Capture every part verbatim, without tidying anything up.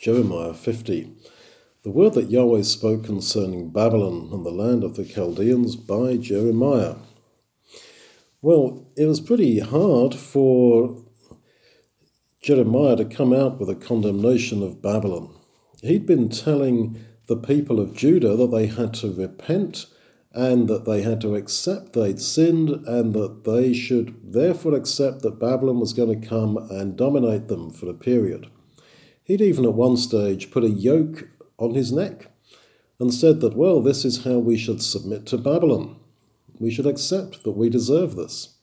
Jeremiah fifty. The word that Yahweh spoke concerning Babylon and the land of the Chaldeans by Jeremiah. Well, it was pretty hard for Jeremiah to come out with a condemnation of Babylon. He'd been telling the people of Judah that they had to repent and that they had to accept they'd sinned and that they should therefore accept that Babylon was going to come and dominate them for a period. He'd even at one stage put a yoke on his neck and said that, well, this is how we should submit to Babylon. We should accept that we deserve this.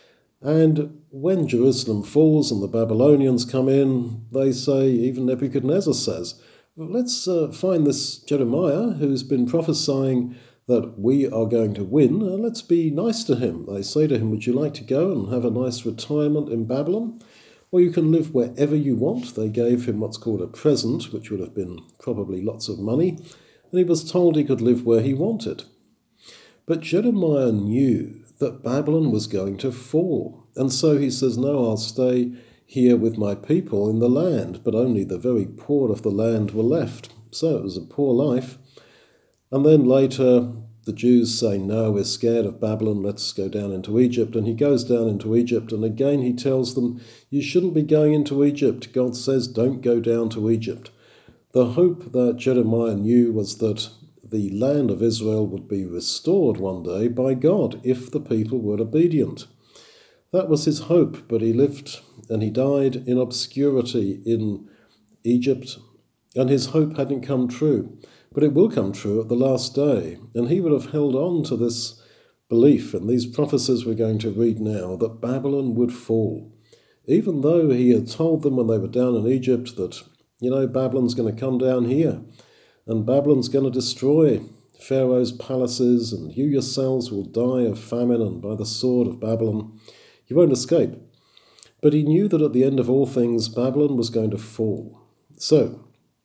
And when Jerusalem falls and the Babylonians come in, they say, even Nebuchadnezzar says, well, let's uh, find this Jeremiah who's been prophesying that we are going to win. Uh, let's be nice to him. They say to him, would you like to go and have a nice retirement in Babylon? Or you can live wherever you want. They gave him what's called a present, which would have been probably lots of money. And he was told he could live where he wanted. But Jeremiah knew that Babylon was going to fall. And so he says, no, I'll stay here with my people in the land. But only the very poor of the land were left. So it was a poor life. And then later the Jews say, no, we're scared of Babylon, let's go down into Egypt. And he goes down into Egypt, and again he tells them, you shouldn't be going into Egypt. God says, don't go down to Egypt. The hope that Jeremiah knew was that the land of Israel would be restored one day by God if the people were obedient. That was his hope, but he lived and he died in obscurity in Egypt, and his hope hadn't come true. But it will come true at the last day. And he would have held on to this belief, and these prophecies we're going to read now, that Babylon would fall. Even though he had told them when they were down in Egypt that, you know, Babylon's going to come down here, and Babylon's going to destroy Pharaoh's palaces, and you yourselves will die of famine and by the sword of Babylon. You won't escape. But he knew that at the end of all things, Babylon was going to fall. So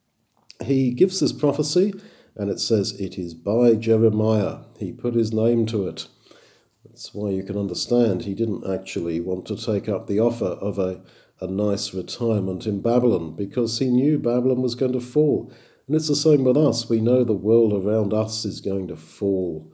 he gives this prophecy, and it says it is by Jeremiah. He put his name to it. That's why you can understand he didn't actually want to take up the offer of a, a nice retirement in Babylon, because he knew Babylon was going to fall. And it's the same with us. We know the world around us is going to fall.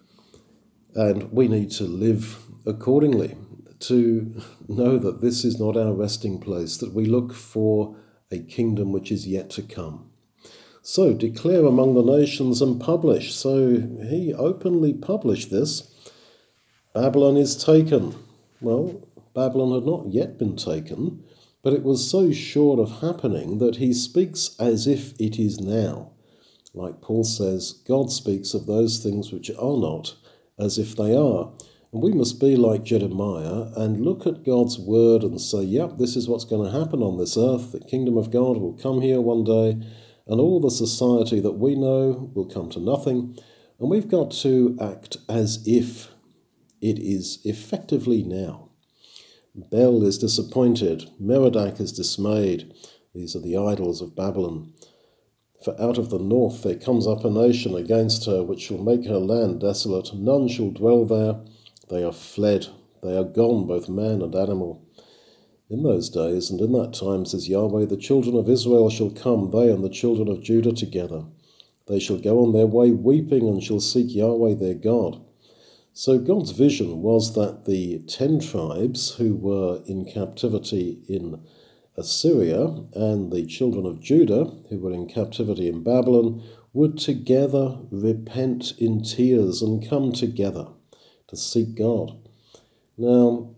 And we need to live accordingly, to know that this is not our resting place, that we look for a kingdom which is yet to come. So declare among the nations and publish. So he openly published this. Babylon is taken. Well, Babylon had not yet been taken, but it was so sure of happening that he speaks as if it is now. Like Paul says, God speaks of those things which are not as if they are. And we must be like Jeremiah and look at God's word and say, yep, this is what's going to happen on this earth. The kingdom of God will come here one day, and all the society that we know will come to nothing. And we've got to act as if it is effectively now. Bel is disappointed. Merodach is dismayed. These are the idols of Babylon. For out of the north there comes up a nation against her, which shall make her land desolate. None shall dwell there. They are fled. They are gone, both man and animal. In those days and in that time, says Yahweh, the children of Israel shall come, they and the children of Judah together. They shall go on their way weeping and shall seek Yahweh their God. So God's vision was that the ten tribes who were in captivity in Assyria and the children of Judah who were in captivity in Babylon would together repent in tears and come together to seek God. Now,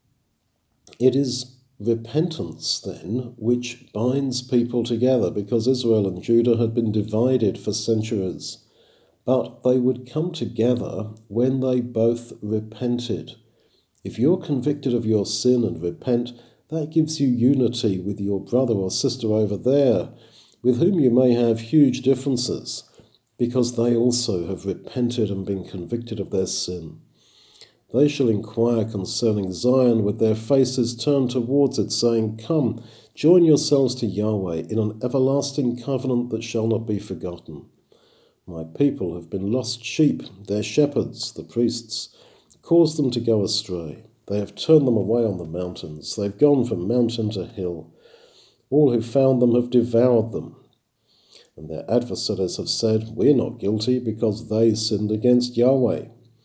it is repentance, then, which binds people together, because Israel and Judah had been divided for centuries. But they would come together when they both repented. If you're convicted of your sin and repent, that gives you unity with your brother or sister over there, with whom you may have huge differences, because they also have repented and been convicted of their sin. They shall inquire concerning Zion with their faces turned towards it, saying, come, join yourselves to Yahweh in an everlasting covenant that shall not be forgotten. My people have been lost sheep. Their shepherds, the priests, caused them to go astray. They have turned them away on the mountains. They've gone from mountain to hill. All who found them have devoured them. And their adversaries have said, we're not guilty because they sinned against Yahweh.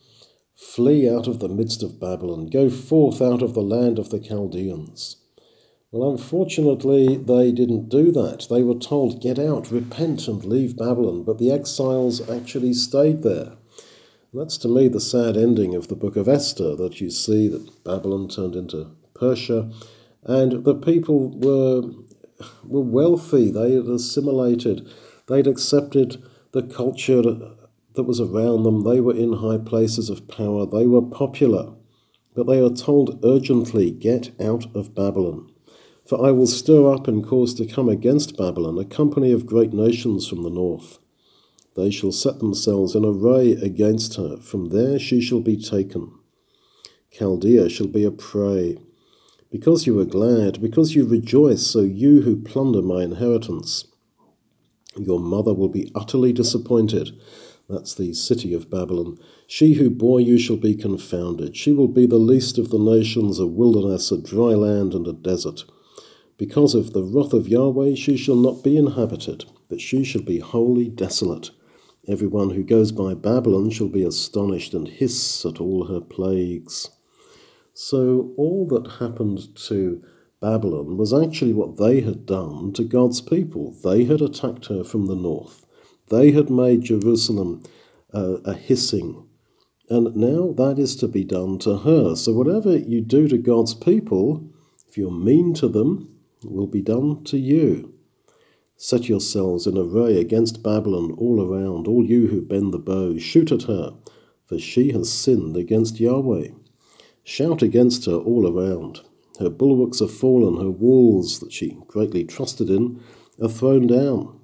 Flee out of the midst of Babylon. Go forth out of the land of the Chaldeans. Well, unfortunately, they didn't do that. They were told, get out, repent and leave Babylon. But the exiles actually stayed there. And that's to me the sad ending of the book of Esther, that you see that Babylon turned into Persia and the people were, were wealthy. They had assimilated. They'd accepted the culture that was around them. They were in high places of power. They were popular. But they are told urgently, get out of Babylon. For I will stir up and cause to come against Babylon a company of great nations from the north. They shall set themselves in array against her. From there she shall be taken. Chaldea shall be a prey. Because you are glad, because you rejoice, so you who plunder my inheritance, your mother will be utterly disappointed. That's the city of Babylon. She who bore you shall be confounded. She will be the least of the nations, a wilderness, a dry land, and a desert. Because of the wrath of Yahweh she shall not be inhabited, but she shall be wholly desolate. Everyone who goes by Babylon shall be astonished and hiss at all her plagues. So all that happened to Babylon was actually what they had done to God's people. They had attacked her from the north. They had made Jerusalem uh, a hissing. And now that is to be done to her. So whatever you do to God's people, if you're mean to them, will be done to you. Set yourselves in array against Babylon all around, all you who bend the bow. Shoot at her, for she has sinned against Yahweh. Shout against her all around. Her bulwarks are fallen, her walls that she greatly trusted in are thrown down.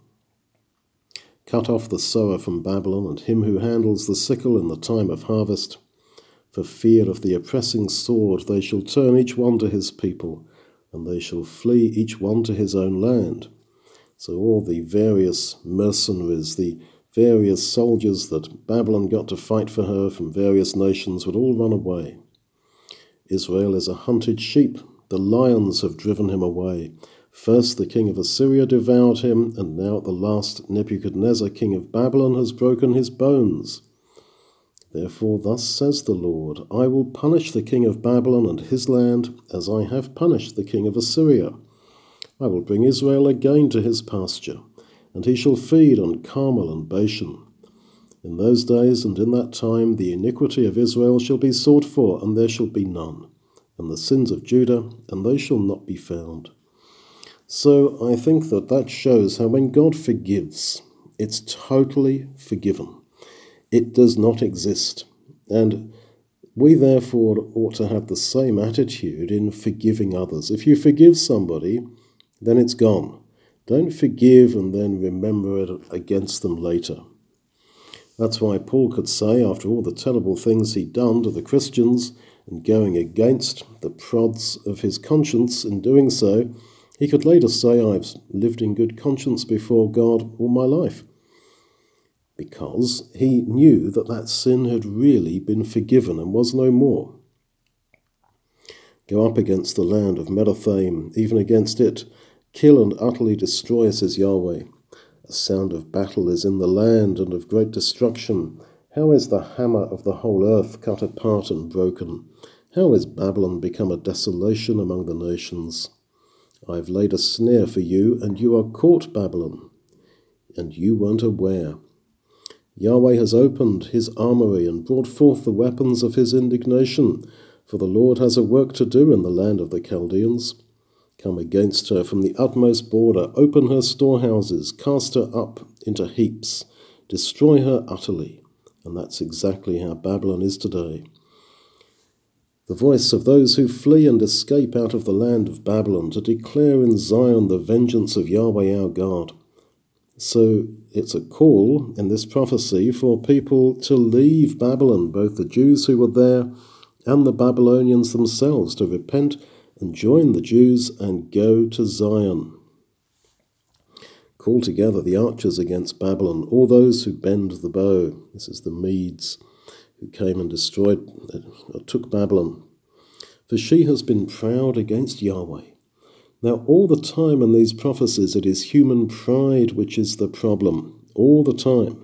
Cut off the sower from Babylon and him who handles the sickle in the time of harvest. For fear of the oppressing sword they shall turn each one to his people, and they shall flee each one to his own land. So all the various mercenaries, the various soldiers that Babylon got to fight for her from various nations would all run away. Israel is a hunted sheep. The lions have driven him away. First the king of Assyria devoured him, and now at the last Nebuchadnezzar, king of Babylon, has broken his bones. Therefore thus says the Lord, I will punish the king of Babylon and his land as I have punished the king of Assyria. I will bring Israel again to his pasture, and he shall feed on Carmel and Bashan. In those days and in that time the iniquity of Israel shall be sought for, and there shall be none, and the sins of Judah, and they shall not be found. So I think that that shows how when God forgives, it's totally forgiven. It does not exist. And we therefore ought to have the same attitude in forgiving others. If you forgive somebody, then it's gone. Don't forgive and then remember it against them later. That's why Paul could say, after all the terrible things he'd done to the Christians and going against the prods of his conscience in doing so, he could later say, I've lived in good conscience before God all my life. Because he knew that that sin had really been forgiven and was no more. Go up against the land of Merathaim, even against it. Kill and utterly destroy, says Yahweh. A sound of battle is in the land and of great destruction. How is the hammer of the whole earth cut apart and broken? How is Babylon become a desolation among the nations? I have laid a snare for you, and you are caught, Babylon, and you weren't aware. Yahweh has opened his armory and brought forth the weapons of his indignation, for the Lord has a work to do in the land of the Chaldeans. Come against her from the utmost border, open her storehouses, cast her up into heaps, destroy her utterly. And that's exactly how Babylon is today. The voice of those who flee and escape out of the land of Babylon to declare in Zion the vengeance of Yahweh our God. So it's a call in this prophecy for people to leave Babylon, both the Jews who were there and the Babylonians themselves, to repent and join the Jews and go to Zion. Call together the archers against Babylon, all those who bend the bow. This is the Medes who came and destroyed, uh, took Babylon. For she has been proud against Yahweh. Now, all the time in these prophecies, it is human pride which is the problem, all the time.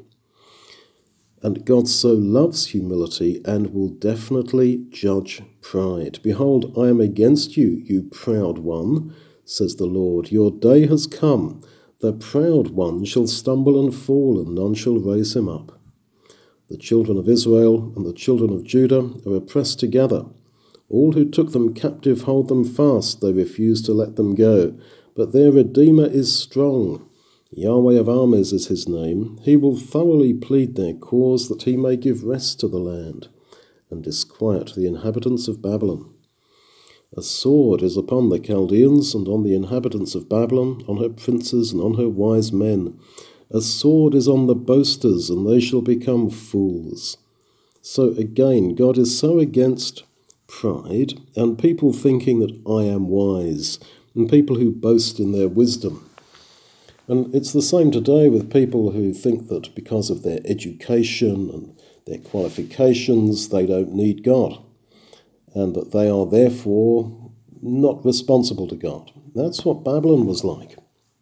And God so loves humility and will definitely judge pride. Behold, I am against you, you proud one, says the Lord. Your day has come. The proud one shall stumble and fall, and none shall raise him up. The children of Israel and the children of Judah are oppressed together. All who took them captive hold them fast. They refuse to let them go. But their Redeemer is strong. Yahweh of armies is his name. He will thoroughly plead their cause, that he may give rest to the land and disquiet the inhabitants of Babylon. A sword is upon the Chaldeans and on the inhabitants of Babylon, on her princes and on her wise men. A sword is on the boasters, and they shall become fools. So again, God is so against pride and people thinking that I am wise, and people who boast in their wisdom. And it's the same today with people who think that because of their education and their qualifications, they don't need God, and that they are therefore not responsible to God. That's what Babylon was like.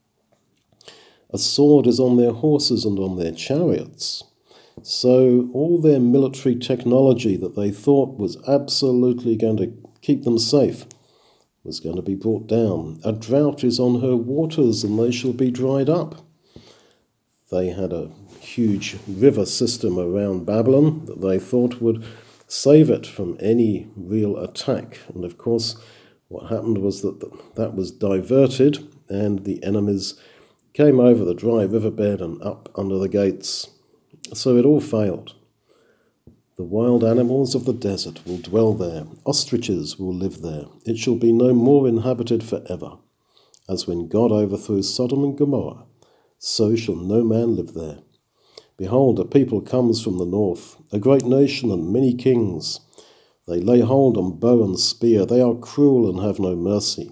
A sword is on their horses and on their chariots. So all their military technology that they thought was absolutely going to keep them safe was going to be brought down. A drought is on her waters, and they shall be dried up. They had a huge river system around Babylon that they thought would save it from any real attack. And of course, what happened was that that was diverted, and the enemies came over the dry riverbed and up under the gates. So it all failed. The wild animals of the desert will dwell there. Ostriches will live there. It shall be no more inhabited forever. As when God overthrew Sodom and Gomorrah, so shall no man live there. Behold, a people comes from the north, a great nation and many kings. They lay hold on bow and spear. They are cruel and have no mercy.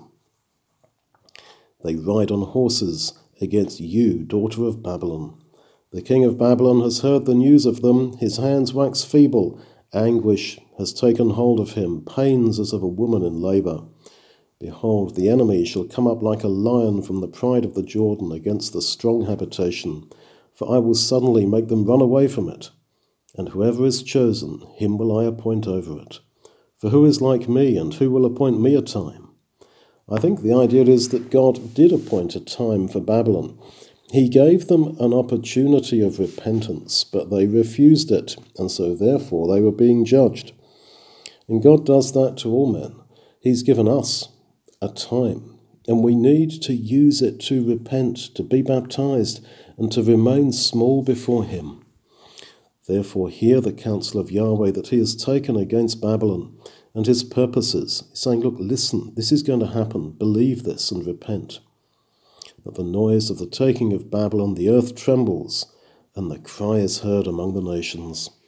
They ride on horses against you, daughter of Babylon. The king of Babylon has heard the news of them. His hands wax feeble. Anguish has taken hold of him, pains as of a woman in labour. Behold, the enemy shall come up like a lion from the pride of the Jordan against the strong habitation. For I will suddenly make them run away from it. And whoever is chosen, him will I appoint over it. For who is like me, and who will appoint me a time? I think the idea is that God did appoint a time for Babylon. He gave them an opportunity of repentance, but they refused it, and so therefore they were being judged. And God does that to all men. He's given us a time, and we need to use it to repent, to be baptized, and to remain small before him. Therefore hear the counsel of Yahweh that he has taken against Babylon and his purposes. He's saying, look, listen, this is going to happen. Believe this and repent. At the noise of the taking of Babylon, the earth trembles, and the cry is heard among the nations.